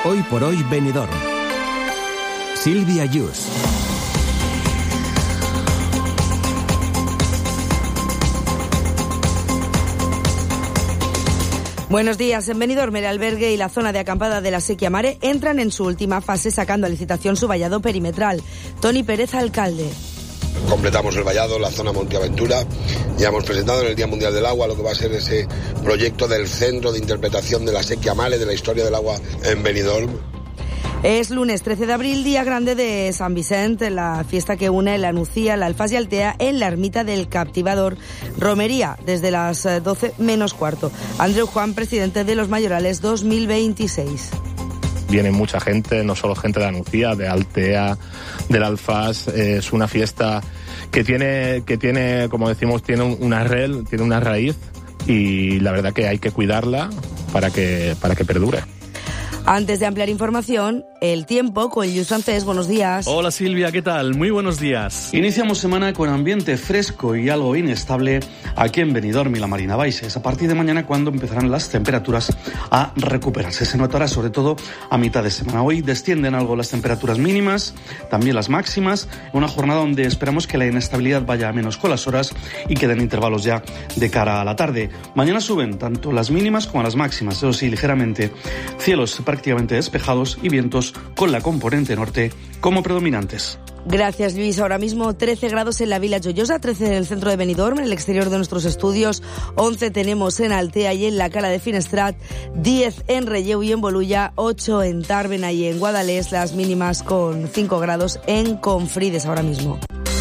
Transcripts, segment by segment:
Hoy por hoy Benidorm. Sílvia Yus. Buenos días. En Benidorm, el albergue y la zona de acampada de la Sequia Mare entran en su última fase sacando a licitación su vallado perimetral. Toni Pérez, alcalde. Completamos el vallado, la zona Monteaventura. Ya hemos presentado en el Día Mundial del Agua lo que va a ser ese proyecto del Centro de Interpretación de la Sequia Mare, de la historia del agua en Benidorm. Es lunes 13 de abril, día grande de San Vicente, la fiesta que une la Nucía, la Alfaz y Altea en la ermita del Captivador. Romería desde las 12 menos cuarto. Andreu Juan, presidente de los Mayorales 2026. Viene mucha gente, no solo gente de la Nucía, de Altea, del Alfaz. Es una fiesta que tiene, como decimos, tiene una raíz, y la verdad que hay que cuidarla para que perdure. Antes de ampliar información, el tiempo con Lluís Francés. Buenos días. Hola Silvia, ¿qué tal? Muy buenos días. Iniciamos semana con ambiente fresco y algo inestable aquí en Benidorm y la Marina Baixa. Es a partir de mañana cuando empezarán las temperaturas a recuperarse. Se notará sobre todo a mitad de semana. Hoy descienden algo las temperaturas mínimas, también las máximas. Una jornada donde esperamos que la inestabilidad vaya a menos con las horas y queden intervalos ya de cara a la tarde. Mañana suben tanto las mínimas como las máximas, eso sí, ligeramente. Cielos prácticamente despejados y vientos con la componente norte como predominantes. Gracias, Luis. Ahora mismo 13 grados en la Vila Joyosa, 13 en el centro de Benidorm, en el exterior de nuestros estudios, 11 tenemos en Altea y en la Cala de Finestrat, 10 en Relleu y en Bolulla, 8 en Tàrbena y en Guadalest, las mínimas con 5 grados en Confrides ahora mismo.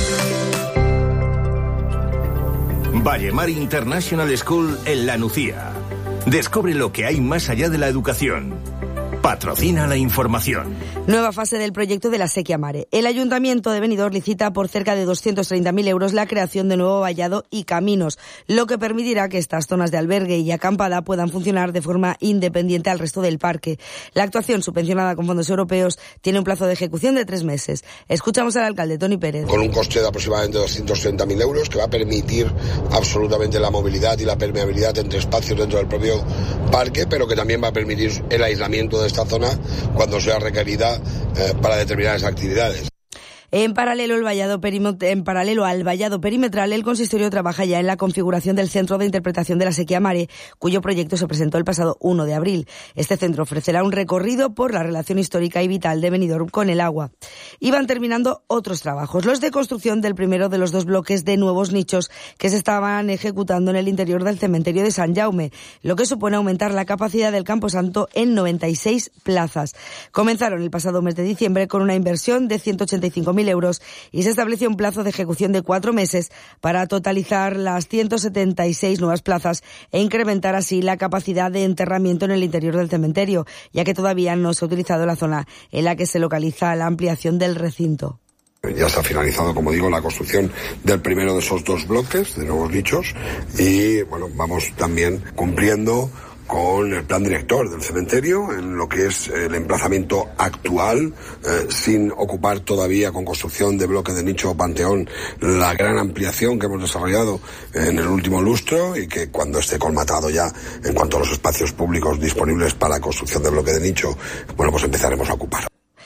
Vallemar International School en La Nucía. Descubre lo que hay más allá de la educación. Patrocina la información. Nueva fase del proyecto de la Sequia Mare. El Ayuntamiento de Benidorm licita por cerca de 230.000 euros la creación de nuevo vallado y caminos, lo que permitirá que estas zonas de albergue y acampada puedan funcionar de forma independiente al resto del parque. La actuación, subvencionada con fondos europeos, tiene un plazo de ejecución de 3 meses. Escuchamos al alcalde Toni Pérez. Con un coste de aproximadamente 230.000 euros que va a permitir absolutamente la movilidad y la permeabilidad entre espacios dentro del propio parque, pero que también va a permitir el aislamiento de esta zona cuando sea requerida para determinadas actividades. En paralelo al vallado perimetral, el consistorio trabaja ya en la configuración del Centro de Interpretación de la Sequia Mare, cuyo proyecto se presentó el pasado 1 de abril. Este centro ofrecerá un recorrido por la relación histórica y vital de Benidorm con el agua. Y van terminando otros trabajos, los de construcción del primero de los 2 bloques de nuevos nichos que se estaban ejecutando en el interior del cementerio de Sant Jaume, lo que supone aumentar la capacidad del Camposanto en 96 plazas. Comenzaron el pasado mes de diciembre con una inversión de 185.000 euros y se estableció un plazo de ejecución de 4 meses para totalizar las 176 nuevas plazas e incrementar así la capacidad de enterramiento en el interior del cementerio, ya que todavía no se ha utilizado la zona en la que se localiza la ampliación del recinto. Ya está finalizado, como digo, la construcción del primero de esos 2 bloques de nuevos nichos y bueno, vamos también cumpliendo con el plan director del cementerio en lo que es el emplazamiento actual, sin ocupar todavía con construcción de bloque de nicho Panteón la gran ampliación que hemos desarrollado en el último lustro y que cuando esté colmatado ya en cuanto a los espacios públicos disponibles para la construcción de bloque de nicho, bueno, pues empezaremos a ocupar.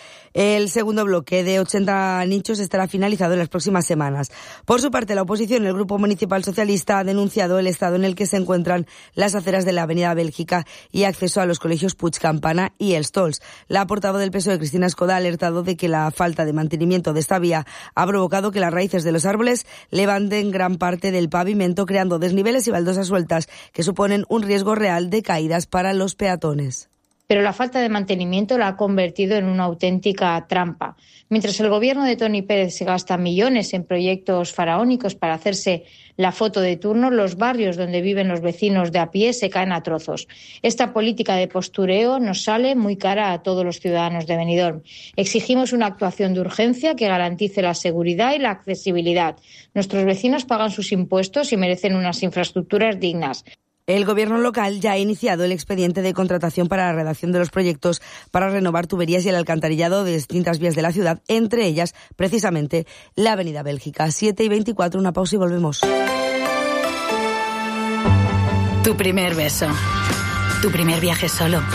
El segundo bloque de 80 nichos estará finalizado en las próximas semanas. Por su parte, la oposición, el Grupo Municipal Socialista, ha denunciado el estado en el que se encuentran las aceras de la Avenida Bélgica y acceso a los colegios Puig Campana y Els Tols. La portavoz del PSOE, Cristina Escoda, ha alertado de que la falta de mantenimiento de esta vía ha provocado que las raíces de los árboles levanten gran parte del pavimento, creando desniveles y baldosas sueltas que suponen un riesgo real de caídas para los peatones. Pero la falta de mantenimiento la ha convertido en una auténtica trampa. Mientras el gobierno de Toni Pérez se gasta millones en proyectos faraónicos para hacerse la foto de turno, los barrios donde viven los vecinos de a pie se caen a trozos. Esta política de postureo nos sale muy cara a todos los ciudadanos de Benidorm. Exigimos una actuación de urgencia que garantice la seguridad y la accesibilidad. Nuestros vecinos pagan sus impuestos y merecen unas infraestructuras dignas. El gobierno local ya ha iniciado el expediente de contratación para la redacción de los proyectos para renovar tuberías y el alcantarillado de distintas vías de la ciudad, entre ellas, precisamente, la Avenida Bélgica. 7:24, una pausa y volvemos. Tu primer beso. Tu primer viaje solo.